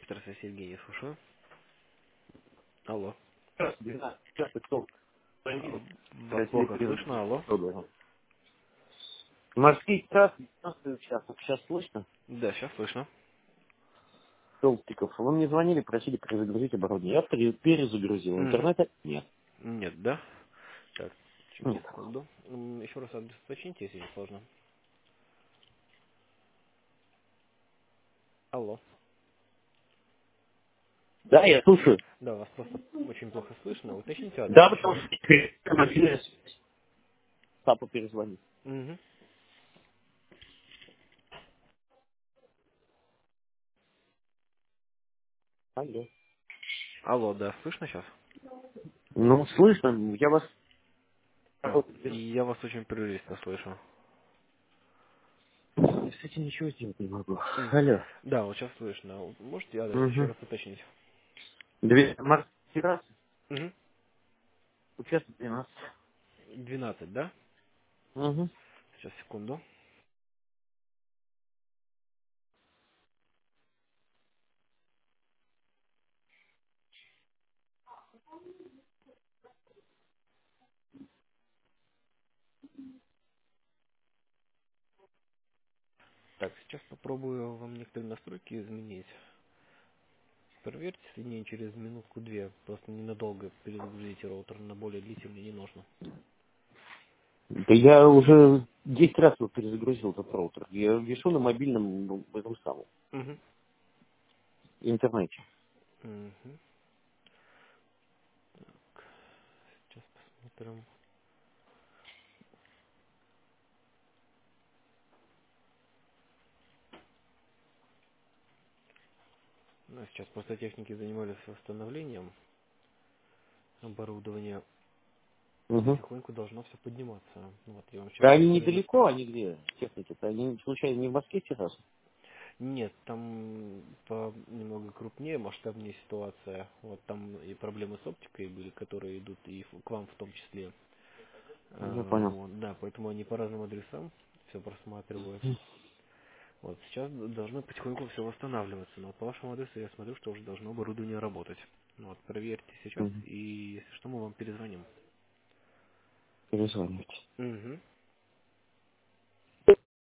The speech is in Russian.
Здравствуйте, Сергей, я слушаю. Алло. Сейчас, 12 часов, кто А, звонили, Вас просили плохо перезагрузить. слышно, алло? Морский час, 15 часов. Сейчас слышно? Да, сейчас слышно. Толстиков. Вы мне звонили, просили перезагрузить оборудование. Я перезагрузил. Угу. Интернета нет. Нет, да? Так, Нет. секунду. Еще раз адрес уточните, если не сложно. Алло. Да, я слушаю. Да, вас просто очень плохо слышно. Уточните адрес Да, еще потому раз. что мобильная связь. Папа перезвонит. Угу. Алло. Алло, да, слышно сейчас? Ну, слышно, я вас... И я вас очень прерывисто слышу. С этим ничего сделать не могу. М. Алло. Да, вот сейчас слышно. Можете адрес еще Угу. раз уточнить? Морский раз, Угу. участок 12. 12, да? Угу. Сейчас, секунду. Так, сейчас попробую вам некоторые настройки изменить. Проверьте соединение через минутку-две. Просто ненадолго перезагрузите роутер, на более длительный не нужно. Да я уже 10 раз его перезагрузил этот роутер. Я вешу на мобильном этом самом Угу. интернете. Угу. Сейчас посмотрим. Ну, сейчас просто техники занимались восстановлением оборудования. И Угу. потихоньку должно все подниматься. Вот, я вам сейчас Да они некоторые недалеко, настройки. они где, техники-то? Они случайно не в Москве сейчас? Нет, там немного крупнее, масштабнее ситуация. Вот там и проблемы с оптикой были, которые идут и к вам в том числе. Я понял. Вот, да, поэтому они по разным адресам все просматривают. Вот, сейчас должно потихоньку все восстанавливаться, но по вашему адресу я смотрю, что уже должно оборудование работать. Ну вот, проверьте сейчас, Угу. и если что, мы вам перезвоним. Перезванивайте. Угу.